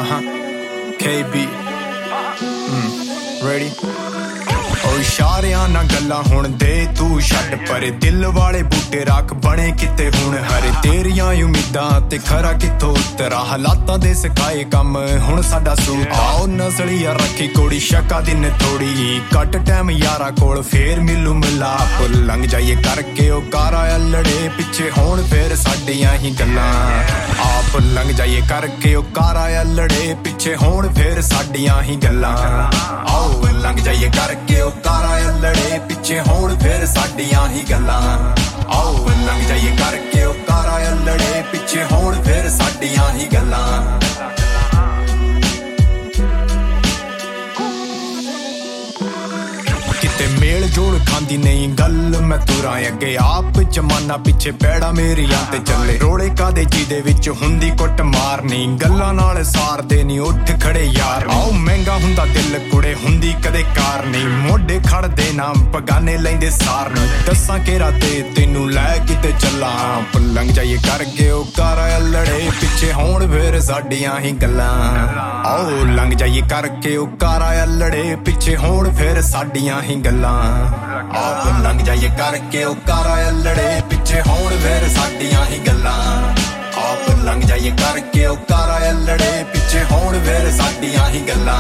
KB ready ਓ ਇਸ਼ਾਰਿਆਂ ਨਾਲ ਗੱਲਾਂ ਹੁਣ ਦੇ ਤੂੰ ਛੱਡ ਪਰੇ ਦਿਲ ਵਾਲੇ ਬੂਟੇ ਰੱਖ ਬਣੇ ਕਿਤੇ ਹੁਣ ਹਰੇ ਤੇਰੀਆਂ ਉਮੀਦਾਂ ਤੇ ਖਰਾ ਕਿੱਥੋਂ ਉਤਰਾ ਹਾਲਾਤਾਂ ਦੇ ਸਿਖਾਏ ਕੰਮ ਹੁਣ ਸਾਡਾ ਸੂਤ ਆਓ ਨਸਲੀਆ ਰੱਖੀ ਕੋੜੀ ਸ਼ੱਕਾ ਦਿਨ ਥੋੜੀ ਕੱਟ ਟਾਈਮ ਯਾਰਾਂ ਕੋਲ ਫੇਰ ਮਿਲੂ ਮਿਲਾਪ ਲੰਘ ਜਾਈਏ ਕਰਕੇ ਉਹ ਕਾਰਾ ਲੜੇ ਪਿੱਛੇ ਹੋਣ ਫੇਰ ਸਾਡੀਆਂ ਹੀ ਗੱਲਾਂ ਆਪ ਲੰਘ ਜਾਈਏ ਕਰਕੇ ਉਹ ਕਾਰਾ ਲੜੇ ਪਿੱਛੇ ਹੋਣ ਫੇਰ ਸਾਡੀਆਂ ਹੀ ਗੱਲਾਂ ਆਓ ਲੰਘ ਜਾਈਏ ਕਰਕੇ ਉਹ ਕਾਰਾ ਲੜੇ ਪਿੱਛੇ ਹੋਣ ਫੇਰ ਸਾਡੀਆਂ ਹੀ ਗੱਲਾਂ ਆਓ ਲੰਘ ਜਾਈਏ ਕਰਕੇ ਉਹ ਕਾਰਾ ਲੜੇ ਪਿੱਛੇ ਹੋਣ ਫੇਰ ਸਾਡੀਆਂ ਹੀ ਗੱਲਾਂ ਕਿਤੇ ਮੇਲ ਜੋੜ ਖਾਂਦੀ ਨਹੀਂ ਗੱਲ ਮੈਂ ਤੁਰਾਂ ਅੱਗੇ ਆਪ ਜਮਾਨਾ ਪਿੱਛੇ ਪੈੜਾ ਮੇਰੀਆਂ ਤੇ ਚੱਲੇ ਰੋਲੇ ਕਾਦੇ ਜਿਹਦੇ ਵਿੱਚ ਹੁੰਦੀ ਕੁੱਟ ਮਾਰਨੀ ਗੱਲਾਂ ਨਾਲ ਸਾਰਦੇ ਨਹੀਂ ਉੱਠ ਖੜੇ ਯਾਰ ਆਓ ਮਹਿੰਗਾ ਹੁੰਦਾ ਦਿਲ ਕੁੜੇ ਹੁੰਦੀ ਕਦੇ ਕਾਰ ਨਹੀਂ ਮੋਢੇ ਖੜਦੇ ਨਾ ਪਗਾਨੇ ਲੈਂਦੇ ਸਾਰ ਨੂੰ ਦੱਸਾਂ ਕਿਹੜਾ ਤੇ ਤੈਨੂੰ ਲੈ ਕਿਤੇ ਚੱਲਾਂ ਲੰਘ ਜਾਈਏ ਕਰਕੇ ਉਹ ਕਾਰਾ ਲੜੇ ਪਿੱਛੇ ਹੋਣ ਫੇਰ ਸਾਡੀਆਂ ਹੀ ਗੱਲਾਂ ਆਓ ਲੰਘ ਜਾਈਏ ਕਰਕੇ ਉਹ ਕਾਰਾ ਲੜੇ ਪਿੱਛੇ ਹੋਣ ਫੇਰ ਸਾਡੀਆਂ ਹੀ ਗੱਲਾਂ ਆਪ ਲੰਘ ਜਾਈਏ ਕਰਕੇ ਉਹ ਕਾਰਾ ਲੜੇ ਪਿੱਛੇ ਹੋਣ ਫੇਰ ਸਾਡੀਆਂ ਹੀ ਗੱਲਾਂ ਆਪ ਲੰਘ ਜਾਈਏ ਕਰਕੇ ਉਹ ਕਾਰਾ ਲੜੇ ਪਿੱਛੇ ਹੋਣ ਫੇਰ ਸਾਡੀਆਂ ਹੀ ਗੱਲਾਂ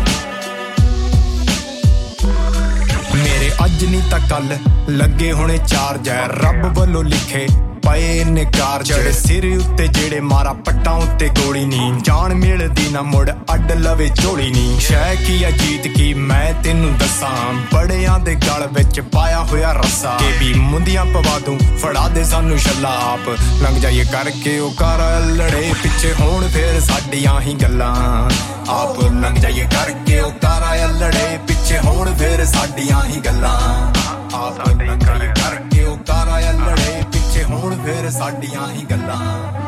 ਮੇਰੇ ਅੱਜ ਨਹੀਂ ਤਾਂ ਕੱਲ ਲੱਗੇ ਹੋਣੇ ਚਾਰ ਜੈ ਰੱਬ ਵੱਲੋਂ ਲਿਖੇ ਪਏ ਨੇ ਕਾਰ ਜਿਹੜੇ ਸਿਰ ਉੱਤੇ ਜਿਹੜੇ ਮਾਰਾ ਪੱਟਾਂ ਉੱਤੇ ਗੋਲੀ ਨਹੀਂ ਜਾਨ ਮਿਲਦੀ ਨਾ ਮੁੜ ਅੱਡ ਲਵੇ ਝੋਲੀ ਨਹੀਂ ਸ਼ੈ ਕੀ ਆ ਜੀਤ ਕੀ ਮੈਂ ਤੈਨੂੰ ਦੱਸਾਂ ਬੜਿਆਂ ਦੇ ਗਲ ਵਿੱਚ ਪਾਇਆ ਹੋਇਆ ਰੱਸਾ ਕਿ ਵੀ ਮੁੰਦੀਆਂ ਪਵਾ ਦੂੰ ਫੜਾ ਦੇ ਸਾਨੂੰ ਛੱਲਾ ਆਪ ਲੰਘ ਜਾਈਏ ਕਰਕੇ ਉਹ ਕਾਰਾ ਲੜੇ ਪਿੱਛੇ ਹੋਣ ਫੇਰ ਸਾਡੀਆਂ ਹੀ ਗੱਲਾਂ ਆਪ ਲੰਘ ਜਾਈਏ ਕਰਕੇ ਉਹ ਕਾਰਾ ਲੜੇ ਪਿੱਛੇ ਹੋਣ ਫੇਰ ਸਾਡੀਆਂ ਹੀ ਗੱਲਾਂ ਆਪ ਲੰਘ ਜਾਈਏ ਕਰਕੇ ਉਹ ਕਾਰਾ ਲੜੇ ਪਿੱਛੇ ਹੋਣ ਫੇਰ ਸਾਡੀਆਂ ਹੀ ਗੱਲਾਂ